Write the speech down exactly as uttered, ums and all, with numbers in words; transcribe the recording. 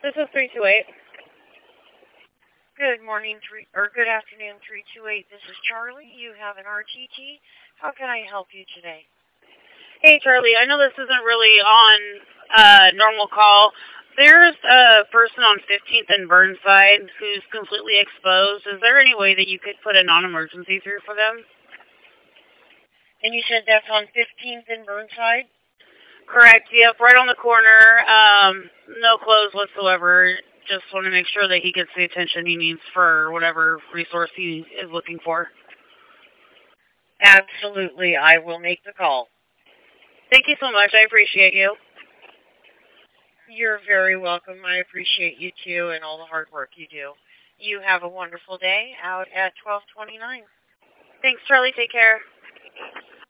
This is three two eight. Good morning, three or good afternoon, three two eight. This is Charlie. You have an R T T. How can I help you today? Hey, Charlie. I know this isn't really on uh, normal call. There's a person on fifteenth and Burnside who's completely exposed. Is there any way that you could put a non-emergency through for them? And you said that's on fifteenth and Burnside? Correct. Yep, right on the corner. Um, no clothes whatsoever. Just want to make sure that he gets the attention he needs for whatever resource he is looking for. Absolutely. I will make the call. Thank you so much. I appreciate you. You're very welcome. I appreciate you, too, and all the hard work you do. You have a wonderful day out at twelve twenty-nine. Thanks, Charlie. Take care.